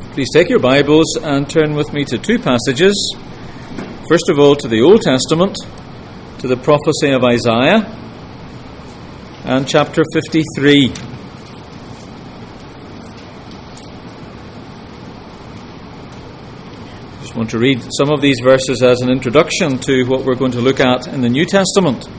Please take your Bibles and turn with me to two passages. First of all, to the Old Testament, to the prophecy of Isaiah, and chapter 53. I just want to read some of these verses as an introduction to what we're going to look at in the New Testament.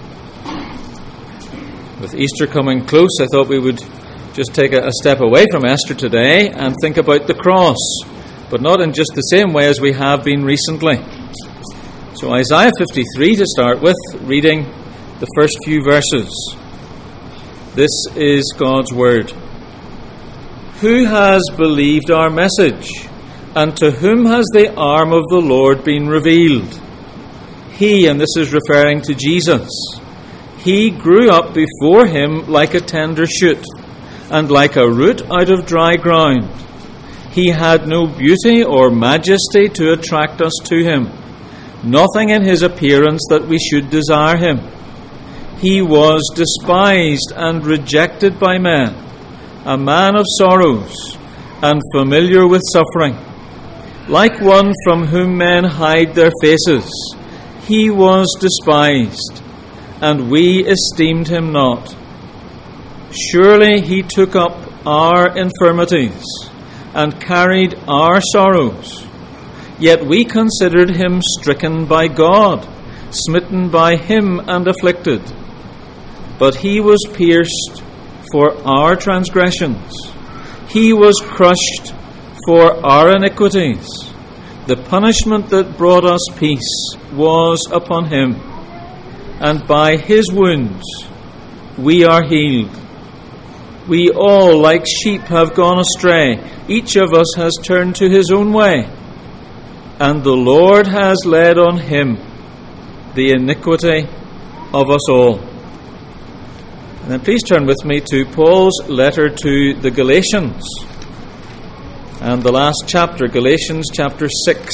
With Easter coming close, I thought we would just take a step away from Esther today and think about the cross, but not in just the same way as we have been recently. So Isaiah 53 to start with, reading the first few verses. This is God's word. Who has believed our message, and to whom has the arm of the Lord been revealed? He, and this is referring to Jesus, he grew up before him like a tender shoot, and like a root out of dry ground. He had no beauty or majesty to attract us to him, nothing in his appearance that we should desire him. He was despised and rejected by men, a man of sorrows and familiar with suffering. Like one from whom men hide their faces, he was despised, and we esteemed him not. Surely he took up our infirmities and carried our sorrows. Yet we considered him stricken by God, smitten by him and afflicted. But he was pierced for our transgressions. He was crushed for our iniquities. The punishment that brought us peace was upon him, and by his wounds we are healed. We all, like sheep, have gone astray. Each of us has turned to his own way, and the Lord has laid on him the iniquity of us all. And then please turn with me to Paul's letter to the Galatians, and the last chapter, Galatians chapter 6.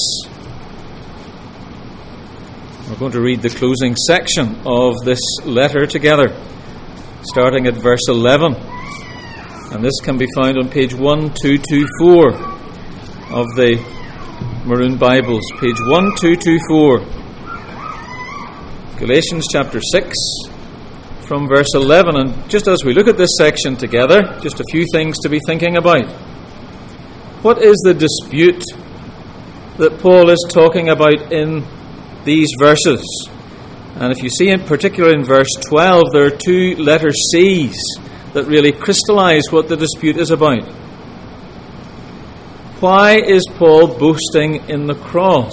We're going to read the closing section of this letter together, starting at verse 11. And this can be found on page 1224 of the Maroon Bibles, page 1224. Galatians chapter 6, from verse 11. And just as we look at this section together, just a few things to be thinking about. What is the dispute that Paul is talking about in these verses? And if you see in particular in verse 12, there are two letter C's that really crystallize what the dispute is about. Why is Paul boasting in the cross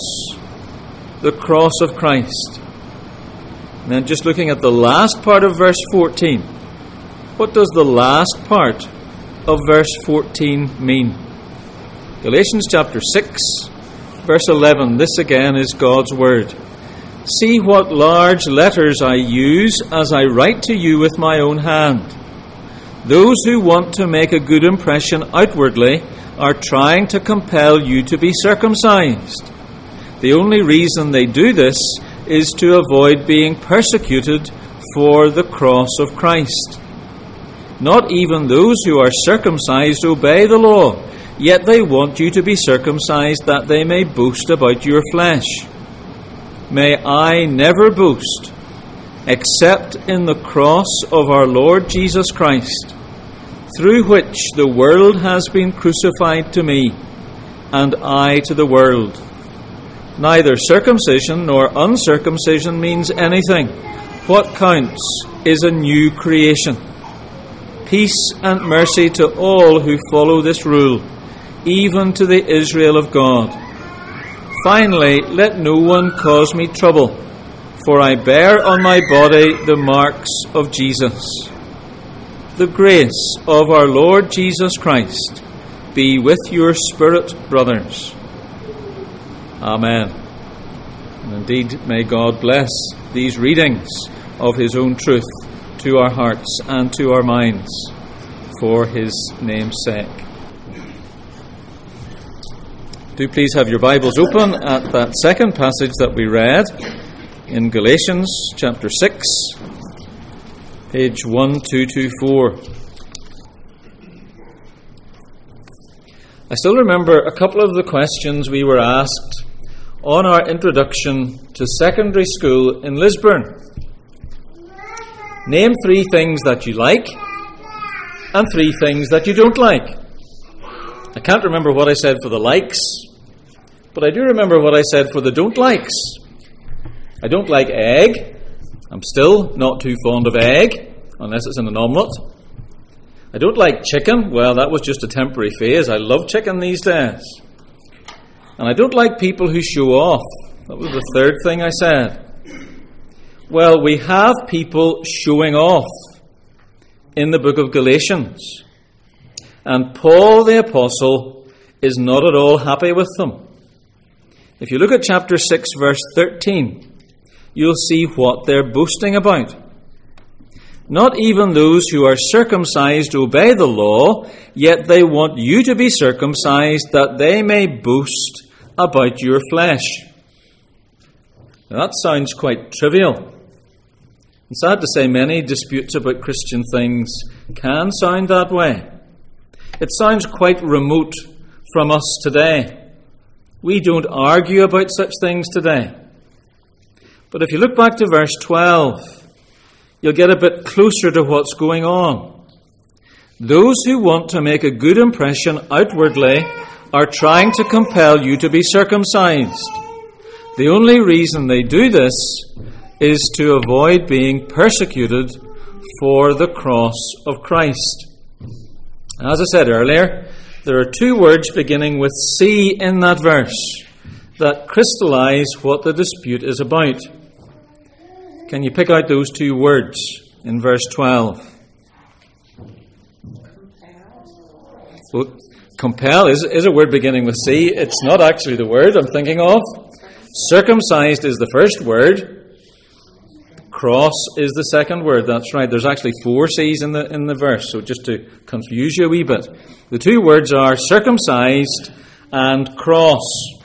of Christ? And then just looking at the last part of verse 14, what does the last part of verse 14 mean? Galatians chapter 6, verse 11, this again is God's word. See what large letters I use as I write to you with my own hand. Those who want to make a good impression outwardly are trying to compel you to be circumcised. The only reason they do this is to avoid being persecuted for the cross of Christ. Not even those who are circumcised obey the law, yet they want you to be circumcised that they may boast about your flesh. May I never boast except in the cross of our Lord Jesus Christ, through which the world has been crucified to me, and I to the world. Neither circumcision nor uncircumcision means anything. What counts is a new creation. Peace and mercy to all who follow this rule, even to the Israel of God. Finally, let no one cause me trouble, for I bear on my body the marks of Jesus. The grace of our Lord Jesus Christ be with your spirit, brothers. Amen. And indeed, may God bless these readings of his own truth to our hearts and to our minds for his name's sake. Do please have your Bibles open at that second passage that we read in Galatians chapter 6, page 1224. I still remember a couple of the questions we were asked on our introduction to secondary school in Lisburn. Name 3 things that you like and 3 things that you don't like. I can't remember what I said for the likes, but I do remember what I said for the don't likes. I don't like egg. I'm still not too fond of egg, unless it's in an omelette. I don't like chicken. Well, that was just a temporary phase. I love chicken these days. And I don't like people who show off. That was the 3rd thing I said. Well, we have people showing off in the book of Galatians. And Paul the Apostle is not at all happy with them. If you look at chapter 6, verse 13, you'll see what they're boasting about. Not even those who are circumcised obey the law, yet they want you to be circumcised that they may boast about your flesh. Now, that sounds quite trivial. It's sad to say many disputes about Christian things can sound that way. It sounds quite remote from us today. We don't argue about such things today. But if you look back to verse 12, you'll get a bit closer to what's going on. Those who want to make a good impression outwardly are trying to compel you to be circumcised. The only reason they do this is to avoid being persecuted for the cross of Christ. As I said earlier, there are 2 words beginning with C in that verse that crystallize what the dispute is about. Can you pick out those 2 words in verse 12? Well, compel is a word beginning with C. It's not actually the word I'm thinking of. Circumcised is the first word. Cross is the second word. That's right. There's actually 4 C's in the verse, so just to confuse you a wee bit. The 2 words are circumcised and cross.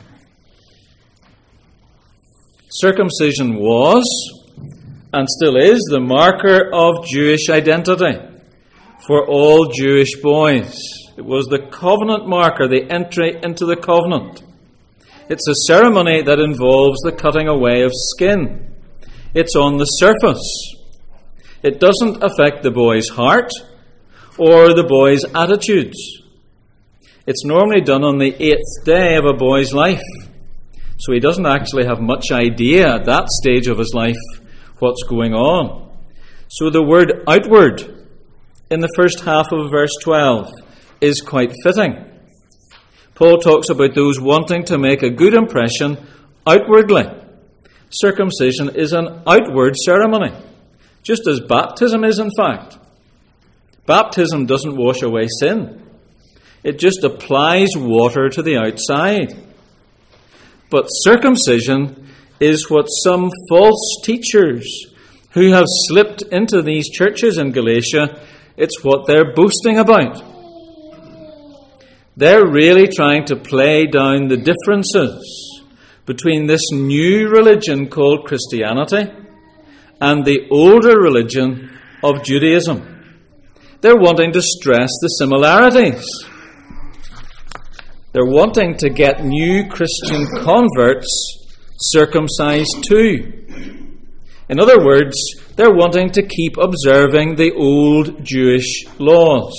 Circumcision was and still is the marker of Jewish identity for all Jewish boys. It was the covenant marker, the entry into the covenant. It's a ceremony that involves the cutting away of skin. It's on the surface. It doesn't affect the boy's heart or the boy's attitudes. It's normally done on the 8th day of a boy's life. So he doesn't actually have much idea at that stage of his life what's going on. So the word outward in the first half of verse 12 is quite fitting. Paul talks about those wanting to make a good impression outwardly. Circumcision is an outward ceremony, just as baptism is, in fact. Baptism doesn't wash away sin. It just applies water to the outside. But circumcision is what some false teachers who have slipped into these churches in Galatia, it's what they're boasting about. They're really trying to play down the differences between this new religion called Christianity and the older religion of Judaism. They're wanting to stress the similarities. They're wanting to get new Christian converts circumcised too. In other words, they're wanting to keep observing the old Jewish laws.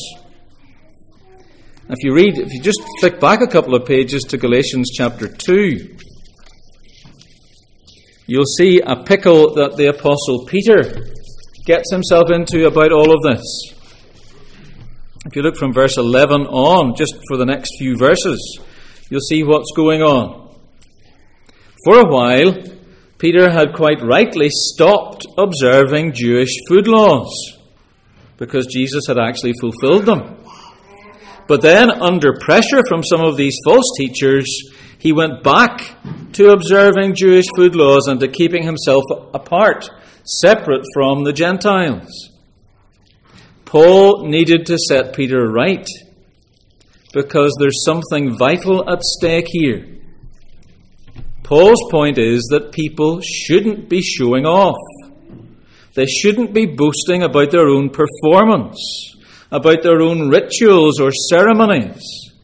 If you just flick back a couple of pages to Galatians chapter 2, you'll see a pickle that the Apostle Peter gets himself into about all of this. If you look from verse 11 on, just for the next few verses, you'll see what's going on. For a while, Peter had quite rightly stopped observing Jewish food laws because Jesus had actually fulfilled them. But then, under pressure from some of these false teachers, he went back to observing Jewish food laws and to keeping himself apart, separate from the Gentiles. Paul needed to set Peter right because there's something vital at stake here. Paul's point is that people shouldn't be showing off. They shouldn't be boasting about their own performance, about their own rituals or ceremonies,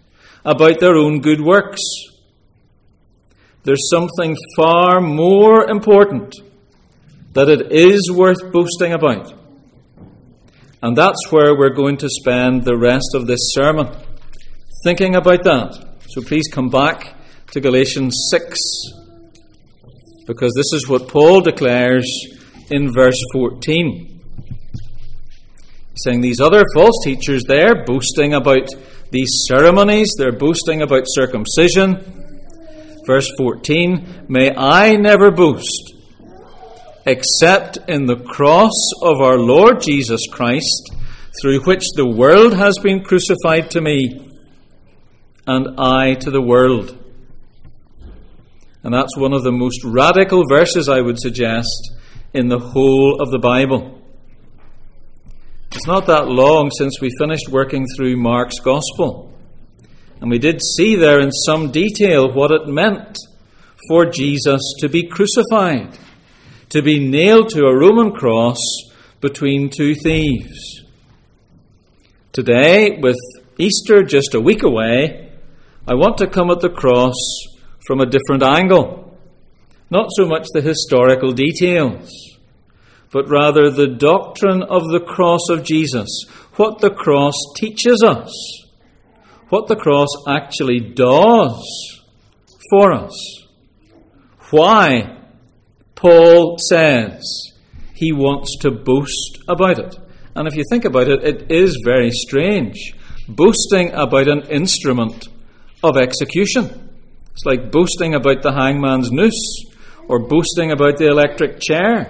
about their own good works. There's something far more important that it is worth boasting about. And that's where we're going to spend the rest of this sermon, thinking about that. So please come back to Galatians 6, because this is what Paul declares in verse 14. Saying these other false teachers, they're boasting about these ceremonies, they're boasting about circumcision. Verse 14, may I never boast, except in the cross of our Lord Jesus Christ, through which the world has been crucified to me, and I to the world. And that's one of the most radical verses, I would suggest, in the whole of the Bible. It's not that long since we finished working through Mark's Gospel. And we did see there in some detail what it meant for Jesus to be crucified, to be nailed to a Roman cross between two thieves. Today, with Easter just a week away, I want to come at the cross from a different angle. Not so much the historical details, but rather the doctrine of the cross of Jesus, what the cross teaches us, what the cross actually does for us. Why Paul says he wants to boast about it. And if you think about it, it is very strange, boasting about an instrument of execution. It's like boasting about the hangman's noose or boasting about the electric chair.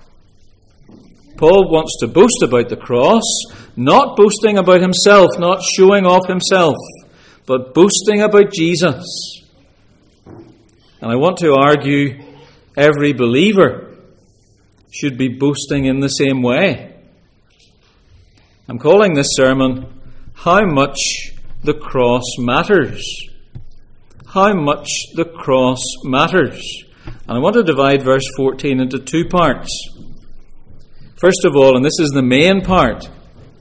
Paul wants to boast about the cross, not boasting about himself, not showing off himself, but boasting about Jesus. And I want to argue every believer should be boasting in the same way. I'm calling this sermon, How Much the Cross Matters. How much the cross matters. And I want to divide verse 14 into two parts. First of all, and this is the main part,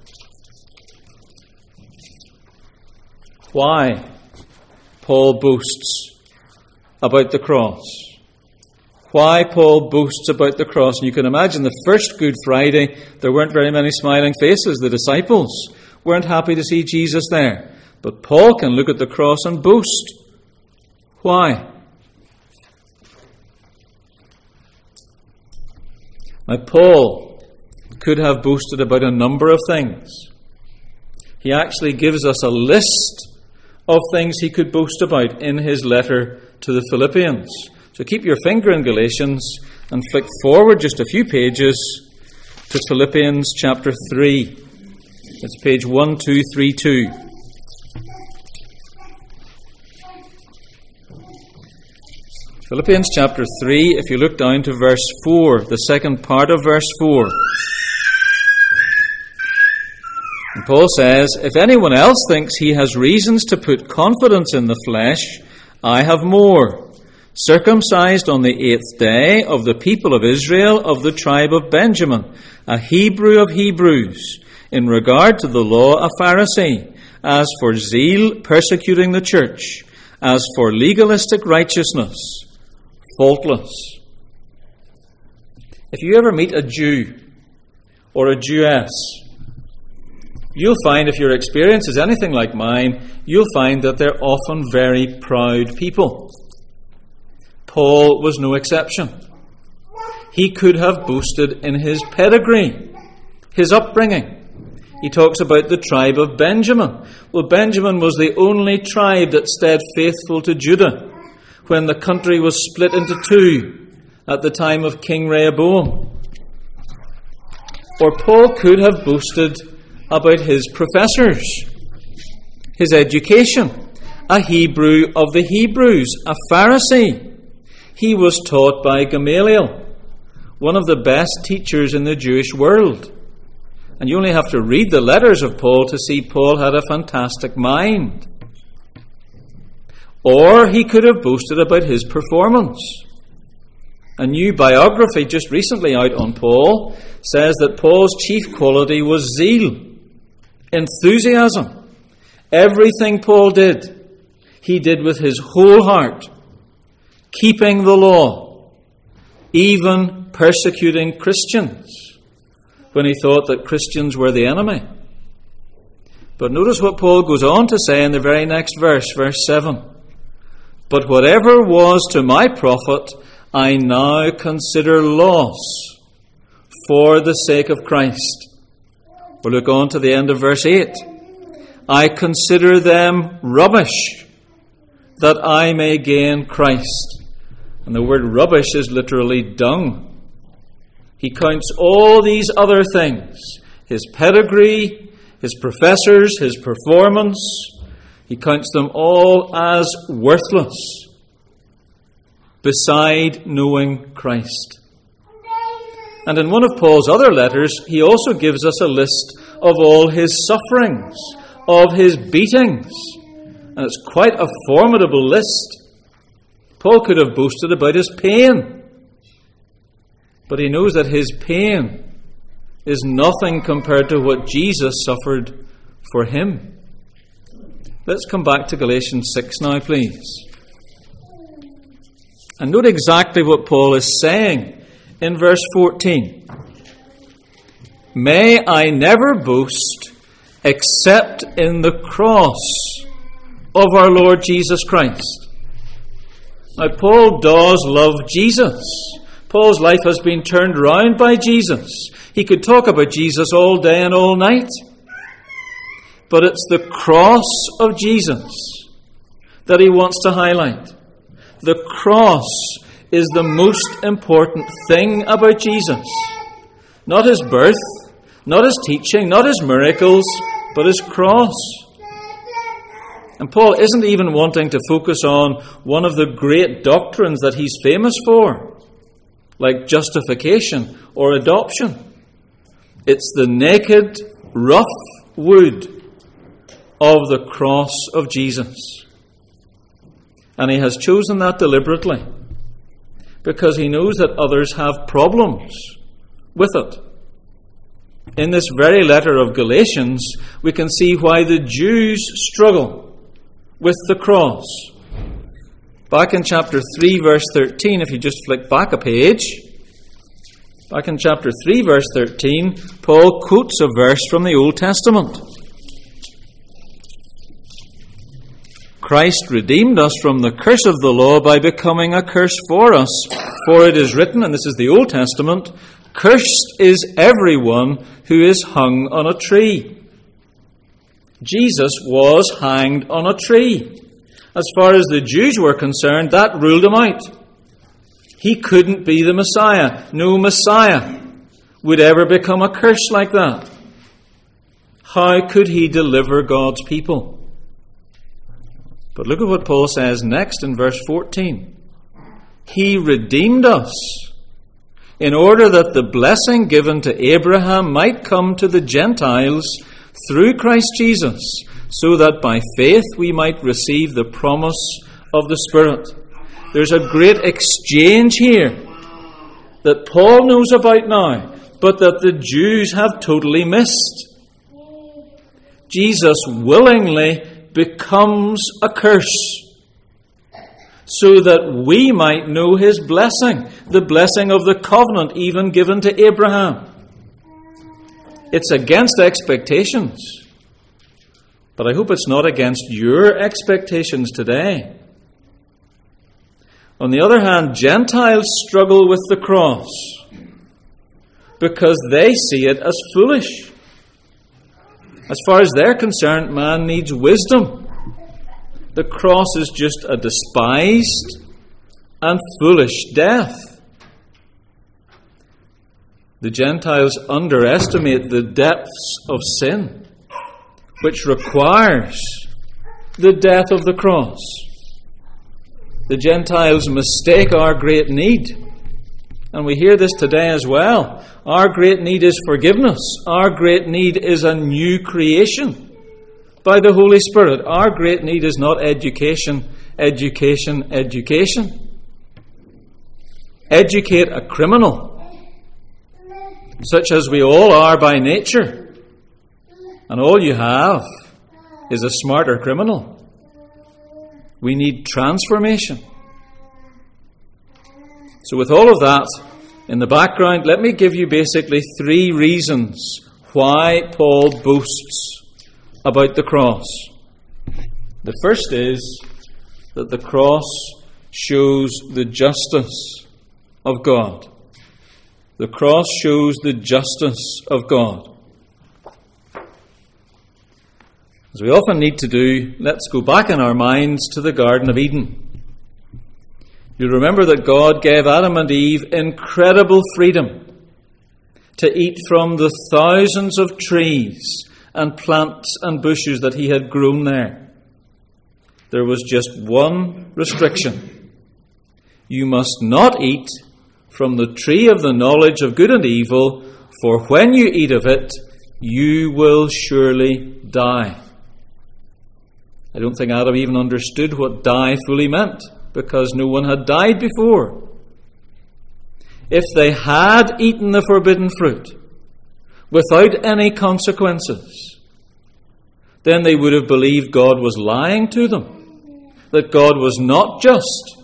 why Paul boasts about the cross. Why Paul boasts about the cross. And you can imagine the first Good Friday, there weren't very many smiling faces. The disciples weren't happy to see Jesus there. But Paul can look at the cross and boast. Why? Now, Paul could have boasted about a number of things. He actually gives us a list of things he could boast about in his letter to the Philippians. So keep your finger in Galatians and flick forward just a few pages to Philippians chapter 3. It's page 1232. Philippians chapter 3, if you look down to verse 4, the second part of verse 4. And Paul says, if anyone else thinks he has reasons to put confidence in the flesh, I have more. Circumcised on the 8th day, of the people of Israel, of the tribe of Benjamin, a Hebrew of Hebrews, in regard to the law a Pharisee, as for zeal persecuting the church, as for legalistic righteousness, faultless. If you ever meet a Jew or a Jewess, you'll find, if your experience is anything like mine, you'll find that they're often very proud people. Paul was no exception. He could have boasted in his pedigree, his upbringing. He talks about the tribe of Benjamin. Well, Benjamin was the only tribe that stayed faithful to Judah when the country was split into two at the time of King Rehoboam. Or Paul could have boasted about his professors, his education, a Hebrew of the Hebrews, a Pharisee. He was taught by Gamaliel, one of the best teachers in the Jewish world. And you only have to read the letters of Paul to see Paul had a fantastic mind. Or he could have boasted about his performance. A new biography just recently out on Paul says that Paul's chief quality was zeal, enthusiasm. Everything Paul did he did with his whole heart, keeping the law, even persecuting Christians when he thought that Christians were the enemy. But notice what Paul goes on to say in the very next verse, verse 7. But whatever was to my profit, I now consider loss for the sake of Christ. We'll look on to the end of verse 8. I consider them rubbish, that I may gain Christ. And the word rubbish is literally dung. He counts all these other things, his pedigree, his professors, his performance. He counts them all as worthless beside knowing Christ. And in one of Paul's other letters, he also gives us a list of all his sufferings, of his beatings. And it's quite a formidable list. Paul could have boasted about his pain. But he knows that his pain is nothing compared to what Jesus suffered for him. Let's come back to Galatians 6 now, please. And note exactly what Paul is saying in verse 14. May I never boast except in the cross of our Lord Jesus Christ. Now, Paul does love Jesus. Paul's life has been turned round by Jesus. He could talk about Jesus all day and all night. But it's the cross of Jesus that he wants to highlight. The cross is the most important thing about Jesus. Not his birth, not his teaching, not his miracles, but his cross. And Paul isn't even wanting to focus on one of the great doctrines that he's famous for, like justification or adoption. It's the naked, rough wood of the cross of Jesus. And he has chosen that deliberately because he knows that others have problems with it. In this very letter of Galatians, we can see why the Jews struggle with the cross. Back in chapter 3, verse 13, if you just flick back a page, back in chapter 3, verse 13, Paul quotes a verse from the Old Testament. Christ redeemed us from the curse of the law by becoming a curse for us. For it is written, and this is the Old Testament, cursed is everyone who is hung on a tree. Jesus was hanged on a tree. As far as the Jews were concerned, that ruled him out. He couldn't be the Messiah. No Messiah would ever become a curse like that. How could he deliver God's people? But look at what Paul says next in verse 14. He redeemed us in order that the blessing given to Abraham might come to the Gentiles through Christ Jesus, so that by faith we might receive the promise of the Spirit. There's a great exchange here that Paul knows about now, but that the Jews have totally missed. Jesus willingly becomes a curse so that we might know his blessing, the blessing of the covenant even given to Abraham. It's against expectations, but I hope it's not against your expectations today. On the other hand, Gentiles struggle with the cross because they see it as foolish. As far as they're concerned, man needs wisdom. The cross is just a despised and foolish death. The Gentiles underestimate the depths of sin, which requires the death of the cross. The Gentiles mistake our great need. And we hear this today as well. Our great need is forgiveness. Our great need is a new creation by the Holy Spirit. Our great need is not education, education, education. Educate a criminal, such as we all are by nature, and all you have is a smarter criminal. We need transformation. So with all of that in the background, let me give you basically 3 reasons why Paul boasts about the cross. The first is that the cross shows the justice of God. The cross shows the justice of God. As we often need to do, let's go back in our minds to the Garden of Eden. You remember that God gave Adam and Eve incredible freedom to eat from the thousands of trees and plants and bushes that he had grown there. There was just one restriction. You must not eat from the tree of the knowledge of good and evil, for when you eat of it, you will surely die. I don't think Adam even understood what die fully meant, because no one had died before. If they had eaten the forbidden fruit without any consequences, then they would have believed God was lying to them, that God was not just.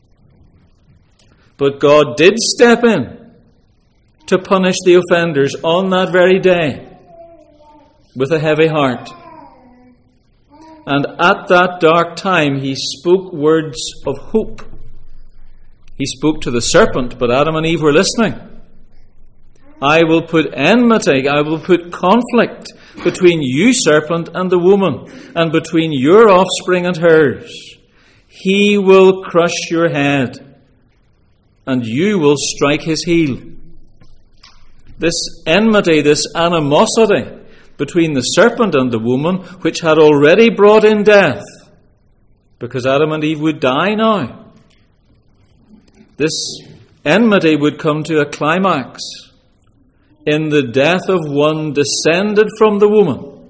But God did step in to punish the offenders on that very day with a heavy heart. And at that dark time, he spoke words of hope. He spoke to the serpent, but Adam and Eve were listening. I will put enmity, I will put conflict between you, serpent, and the woman, and between your offspring and hers. He will crush your head, and you will strike his heel. This enmity, this animosity between the serpent and the woman, which had already brought in death, because Adam and Eve would die now. This enmity would come to a climax in the death of one descended from the woman.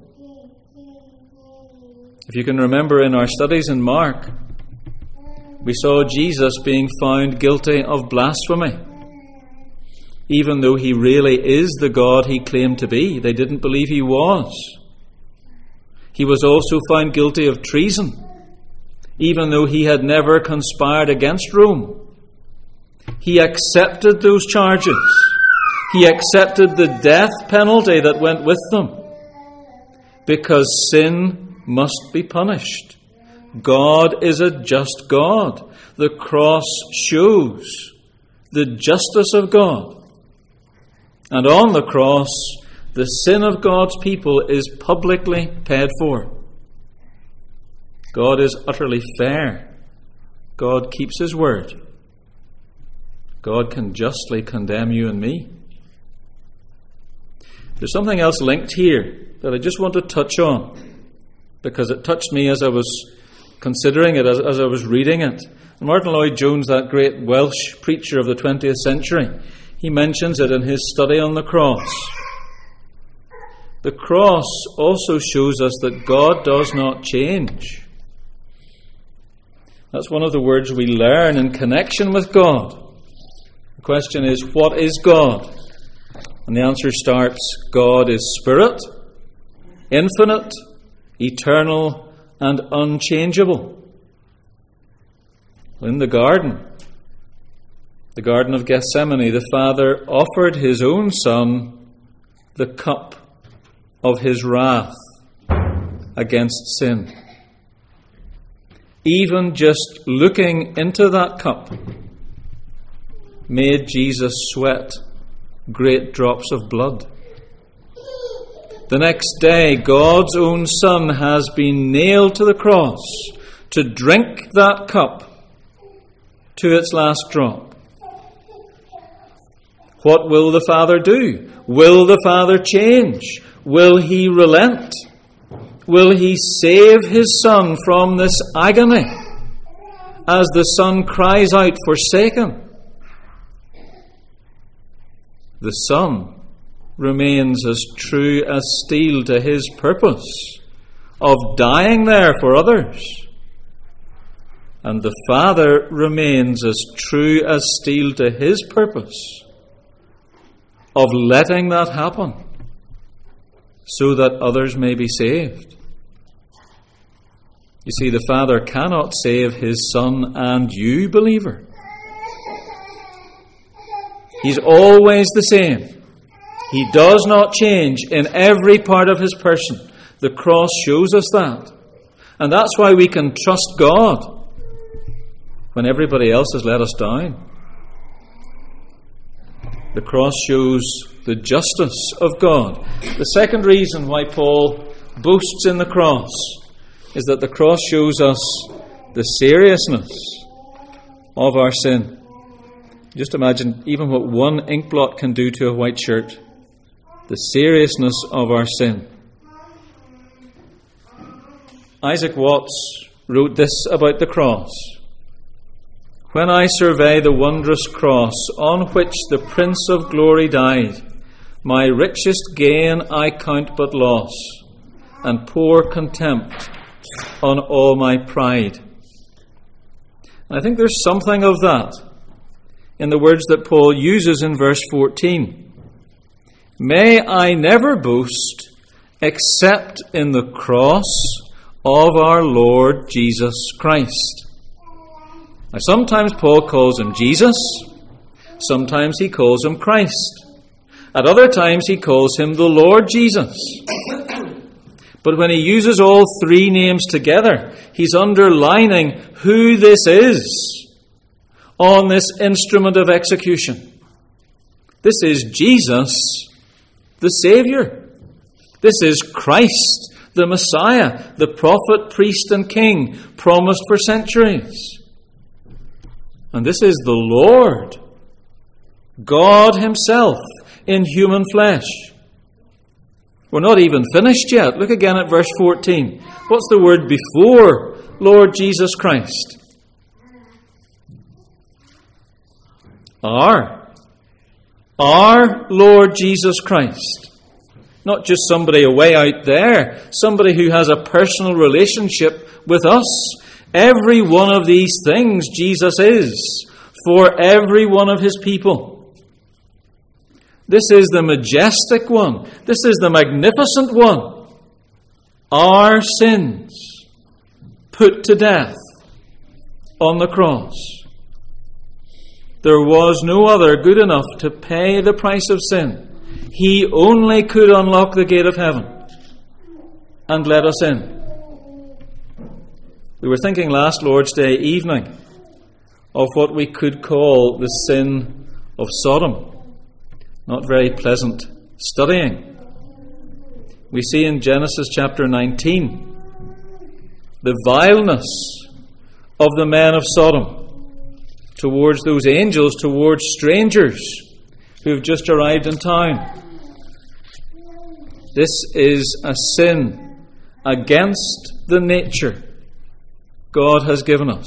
If you can remember in our studies in Mark, we saw Jesus being found guilty of blasphemy. Even though he really is the God he claimed to be, they didn't believe he was. He was also found guilty of treason, even though he had never conspired against Rome. He accepted those charges. He accepted the death penalty that went with them, because sin must be punished. God is a just God. The cross shows the justice of God. And on the cross, the sin of God's people is publicly paid for. God is utterly fair. God keeps his word. God can justly condemn you and me. There's something else linked here that I just want to touch on, because it touched me as I was considering it, as I was reading it. Martin Lloyd-Jones, that great Welsh preacher of the 20th century, he mentions it in his study on the cross. The cross also shows us that God does not change. That's one of the words we learn in connection with God. The question is, what is God? And the answer starts, God is spirit, infinite, eternal, and unchangeable. In the Garden of Gethsemane, the Father offered his own Son the cup of his wrath against sin. Even just looking into that cup made Jesus sweat great drops of blood. The next day, God's own Son has been nailed to the cross to drink that cup to its last drop. What will the Father do? Will the Father change? Will he relent? Will he save his Son from this agony as the Son cries out, forsaken? The Son remains as true as steel to his purpose of dying there for others. And the Father remains as true as steel to his purpose of letting that happen so that others may be saved. You see, the Father cannot save his Son and you, believer. He's always the same. He does not change in every part of his person. The cross shows us that. And that's why we can trust God when everybody else has let us down. The cross shows the justice of God. The second reason why Paul boasts in the cross is that the cross shows us the seriousness of our sin. Just imagine even what one ink blot can do to a white shirt. The seriousness of our sin. Isaac Watts wrote this about the cross. When I survey the wondrous cross on which the Prince of Glory died, my richest gain I count but loss, and pour contempt on all my pride. And I think there's something of that in the words that Paul uses in verse 14. May I never boast except in the cross of our Lord Jesus Christ. Now, sometimes Paul calls him Jesus, sometimes he calls him Christ. At other times he calls him the Lord Jesus. But when he uses all three names together, he's underlining who this is on this instrument of execution. This is Jesus, the Saviour. This is Christ, the Messiah, the prophet, priest, and king, promised for centuries. And this is the Lord, God himself in human flesh. We're not even finished yet. Look again at verse 14. What's the word before Lord Jesus Christ? Our Lord Jesus Christ. Not just somebody away out there, somebody who has a personal relationship with us. Every one of these things Jesus is for every one of his people. This is the majestic one. This is the magnificent one. Our sins put to death on the cross. There was no other good enough to pay the price of sin. He only could unlock the gate of heaven and let us in. We were thinking last Lord's Day evening of what we could call the sin of Sodom. Not very pleasant studying. We see in Genesis chapter 19 the vileness of the men of Sodom towards those angels, towards strangers who have just arrived in town. This is a sin against the nature God has given us.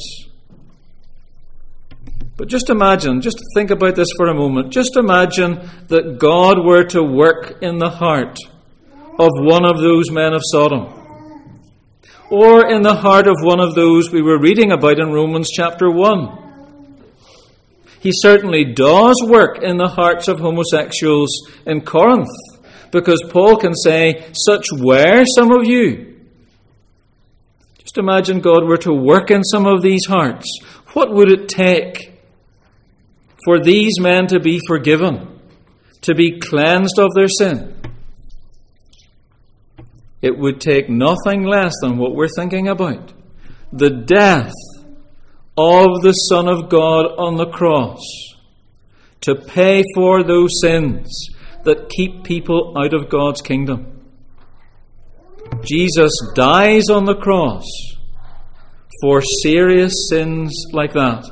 But just imagine, just think about this for a moment. Just imagine that God were to work in the heart of one of those men of Sodom, or in the heart of one of those we were reading about in Romans chapter 1. He certainly does work in the hearts of homosexuals in Corinth, because Paul can say, such were some of you. Just imagine God were to work in some of these hearts. What would it take for these men to be forgiven, to be cleansed of their sin? It would take nothing less than what we're thinking about. The death of the Son of God on the cross to pay for those sins that keep people out of God's kingdom. Jesus dies on the cross for serious sins like that.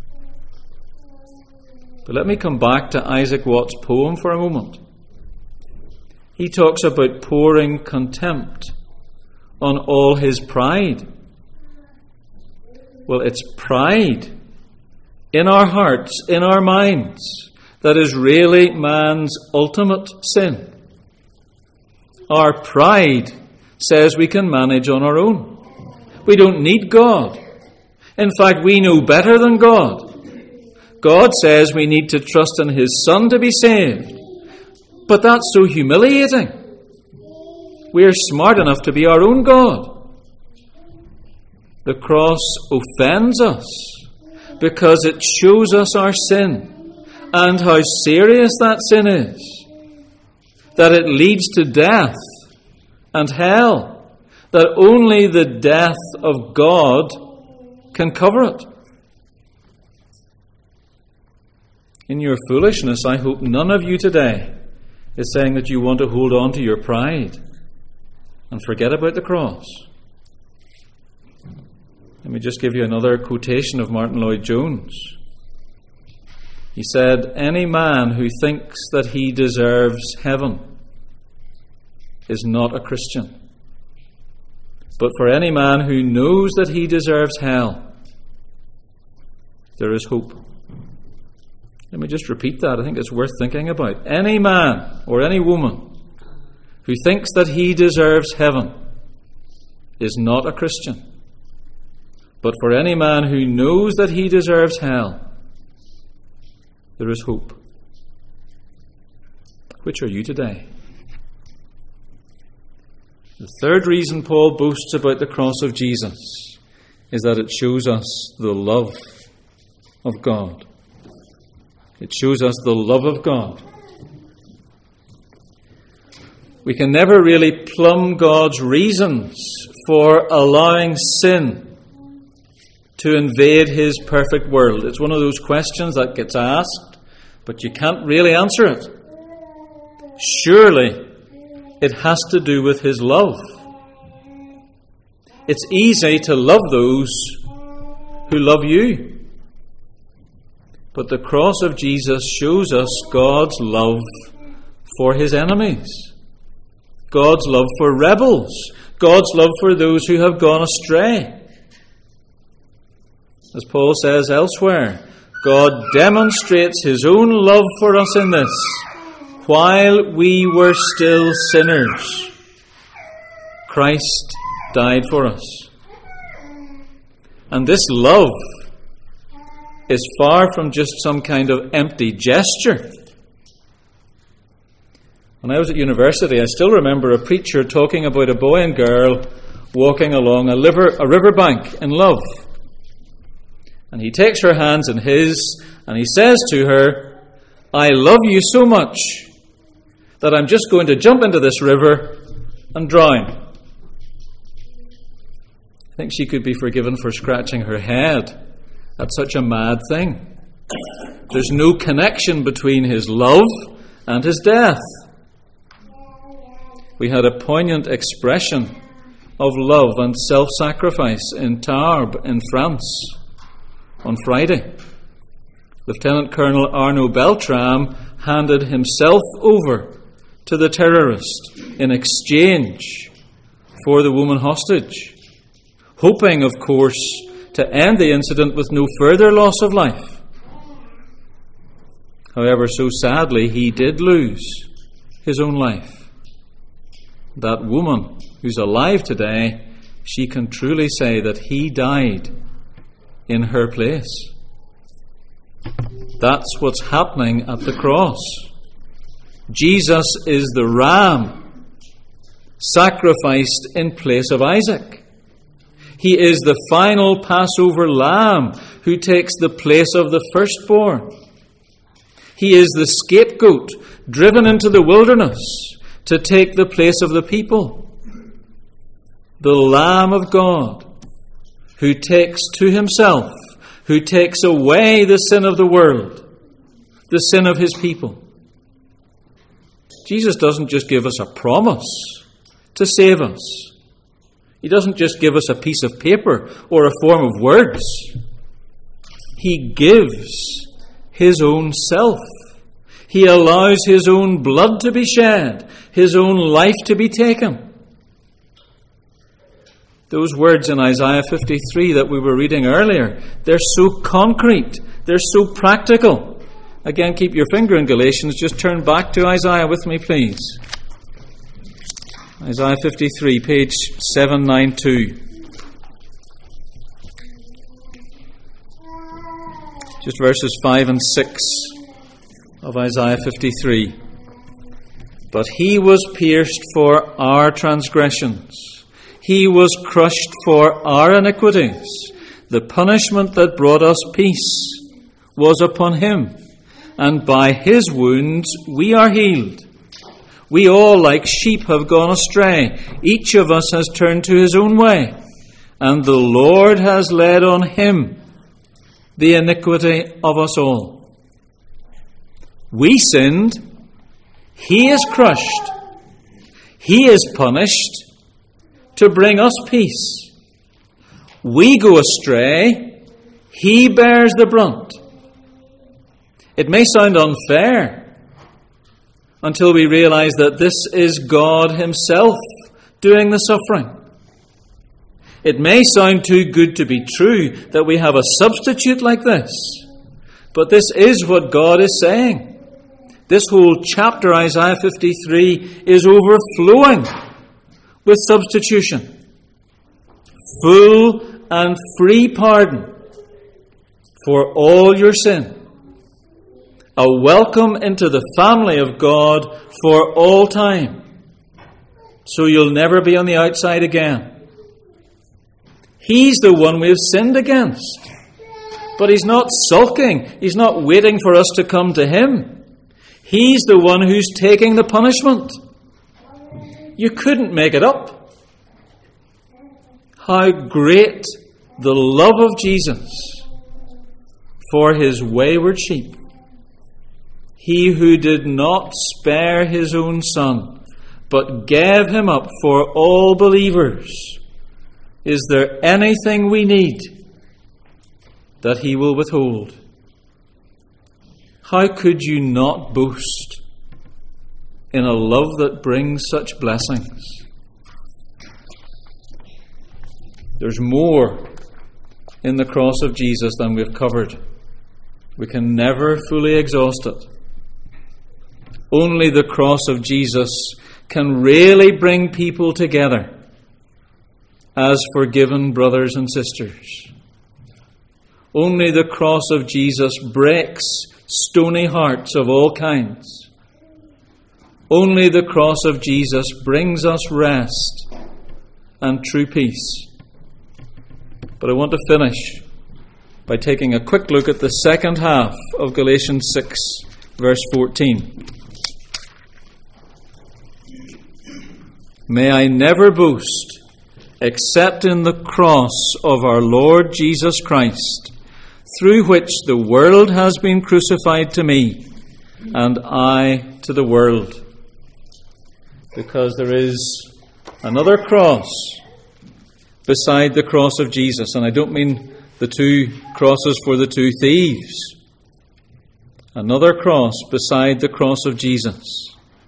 But let me come back to Isaac Watts' poem for a moment. He talks about pouring contempt on all his pride. Well, it's pride in our hearts, in our minds, that is really man's ultimate sin. Our pride says we can manage on our own. We don't need God. In fact, we know better than God. God says we need to trust in His Son to be saved. But that's so humiliating. We are smart enough to be our own God. The cross offends us because it shows us our sin and how serious that sin is, that it leads to death and hell, that only the death of God can cover it. In your foolishness, I hope none of you today is saying that you want to hold on to your pride and forget about the cross. Let me just give you another quotation of Martin Lloyd-Jones. He said, "Any man who thinks that he deserves heaven is not a Christian. But for any man who knows that he deserves hell, there is hope." Let me just repeat that. I think it's worth thinking about. Any man or any woman who thinks that he deserves heaven is not a Christian. But for any man who knows that he deserves hell, there is hope. Which are you today? The third reason Paul boasts about the cross of Jesus is that it shows us the love of God. It shows us the love of God. We can never really plumb God's reasons for allowing sin to invade His perfect world. It's one of those questions that gets asked, but you can't really answer it. Surely it has to do with His love. It's easy to love those who love you. But the cross of Jesus shows us God's love for His enemies, God's love for rebels, God's love for those who have gone astray. As Paul says elsewhere, God demonstrates His own love for us in this: while we were still sinners, Christ died for us. And this love is far from just some kind of empty gesture. When I was at university, I still remember a preacher talking about a boy and girl walking along a riverbank in love. And he takes her hands in his, and he says to her, "I love you so much that I'm just going to jump into this river and drown." I think she could be forgiven for scratching her head at such a mad thing. There's no connection between his love and his death. We had a poignant expression of love and self-sacrifice in Tarbes in France on Friday. Lieutenant Colonel Arnaud Beltrame handed himself over to the terrorist in exchange for the woman hostage, hoping, of course, to end the incident with no further loss of life. However, so sadly, he did lose his own life. That woman who's alive today, she can truly say that he died in her place. That's what's happening at the cross. Jesus is the ram sacrificed in place of Isaac. He is the final Passover lamb who takes the place of the firstborn. He is the scapegoat driven into the wilderness to take the place of the people. The Lamb of God who takes to himself, who takes away the sin of the world, the sin of his people. Jesus doesn't just give us a promise to save us. He doesn't just give us a piece of paper or a form of words. He gives his own self. He allows his own blood to be shed, his own life to be taken. Those words in Isaiah 53 that we were reading earlier, they're so concrete, they're so practical. Again, keep your finger in Galatians. Just turn back to Isaiah with me, please. Isaiah 53, page 792. Just verses 5 and 6 of Isaiah 53. But he was pierced for our transgressions. He was crushed for our iniquities. The punishment that brought us peace was upon him, and by his wounds we are healed. We all, like sheep, have gone astray. Each of us has turned to his own way, and the Lord has laid on him the iniquity of us all. We sinned. He is crushed. He is punished to bring us peace. We go astray. He bears the brunt. It may sound unfair until we realize that this is God himself doing the suffering. It may sound too good to be true that we have a substitute like this, but this is what God is saying. This whole chapter, Isaiah 53, is overflowing with substitution. Full and free pardon for all your sin. A welcome into the family of God for all time. So you'll never be on the outside again. He's the one we've sinned against. But he's not sulking. He's not waiting for us to come to him. He's the one who's taking the punishment. You couldn't make it up. How great the love of Jesus for his wayward sheep. He who did not spare his own son, but gave him up for all believers. Is there anything we need that he will withhold? How could you not boast in a love that brings such blessings? There's more in the cross of Jesus than we've covered. We can never fully exhaust it. Only the cross of Jesus can really bring people together as forgiven brothers and sisters. Only the cross of Jesus breaks stony hearts of all kinds. Only the cross of Jesus brings us rest and true peace. But I want to finish by taking a quick look at the second half of Galatians 6, verse 14. May I never boast except in the cross of our Lord Jesus Christ, through which the world has been crucified to me, and I to the world. Because there is another cross beside the cross of Jesus. And I don't mean the two crosses for the two thieves. Another cross beside the cross of Jesus.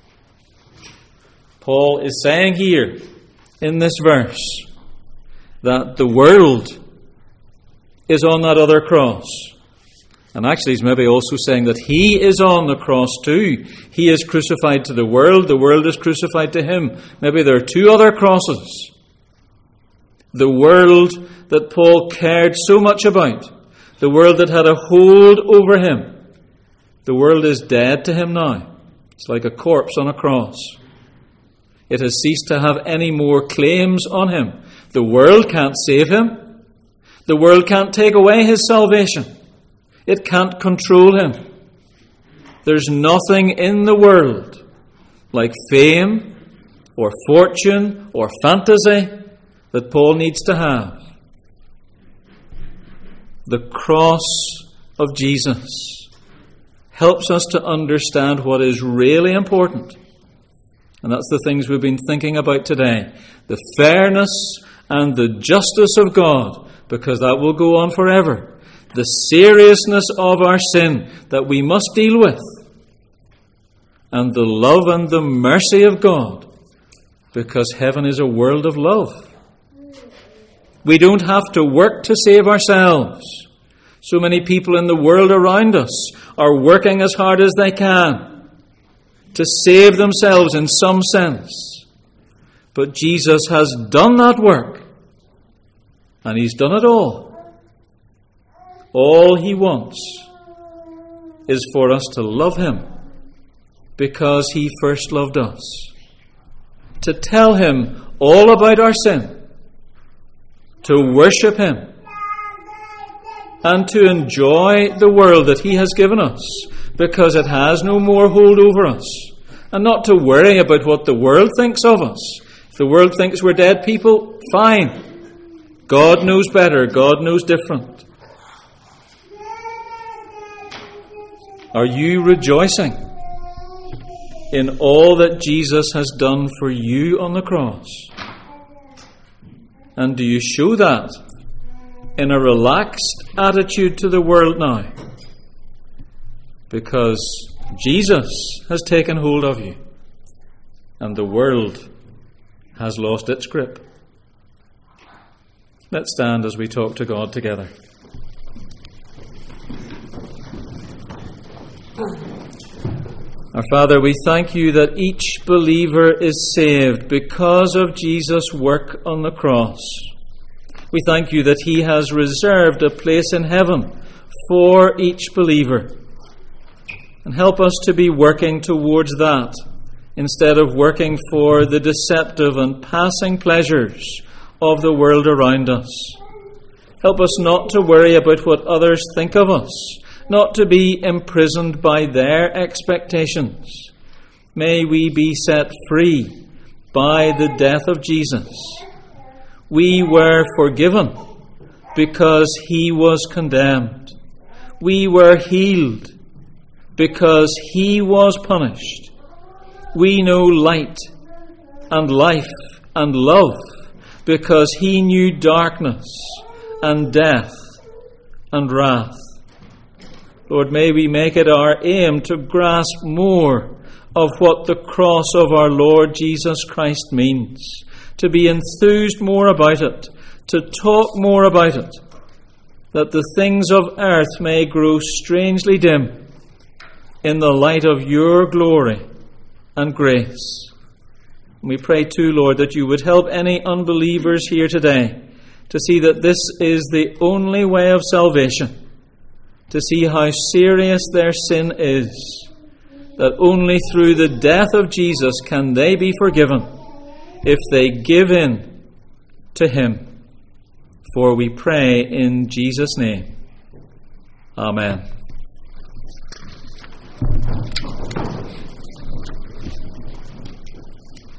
Paul is saying here in this verse that the world is on that other cross. And actually he's maybe also saying that he is on the cross too. He is crucified to the world is crucified to him. Maybe there are two other crosses. The world that Paul cared so much about, the world that had a hold over him, the world is dead to him now. It's like a corpse on a cross. It has ceased to have any more claims on him. The world can't save him. The world can't take away his salvation. It can't control him. There's nothing in the world like fame or fortune or fantasy that Paul needs to have. The cross of Jesus helps us to understand what is really important. And that's the things we've been thinking about today. The fairness and the justice of God, because that will go on forever. The seriousness of our sin that we must deal with. And the love and the mercy of God, because heaven is a world of love. We don't have to work to save ourselves. So many people in the world around us are working as hard as they can to save themselves in some sense. But Jesus has done that work. And he's done it all. All he wants is for us to love him because he first loved us. To tell him all about our sin to worship Him, and to enjoy the world that He has given us, because it has no more hold over us, and not to worry about what the world thinks of us. If the world thinks we're dead people, fine. God knows better. God knows different. Are you rejoicing in all that Jesus has done for you on the cross? And do you show that in a relaxed attitude to the world now? Because Jesus has taken hold of you, and the world has lost its grip. Let's stand as we talk to God together. Our Father, we thank you that each believer is saved because of Jesus' work on the cross. We thank you that He has reserved a place in heaven for each believer. And help us to be working towards that instead of working for the deceptive and passing pleasures of the world around us. Help us not to worry about what others think of us, not to be imprisoned by their expectations. May we be set free by the death of Jesus. We were forgiven because He was condemned. We were healed because He was punished. We know light and life and love because He knew darkness and death and wrath. Lord, may we make it our aim to grasp more of what the cross of our Lord Jesus Christ means, to be enthused more about it, to talk more about it, that the things of earth may grow strangely dim in the light of your glory and grace. We pray too, Lord, that you would help any unbelievers here today to see that this is the only way of salvation, to see how serious their sin is, that only through the death of Jesus can they be forgiven if they give in to Him. For we pray in Jesus' name. Amen.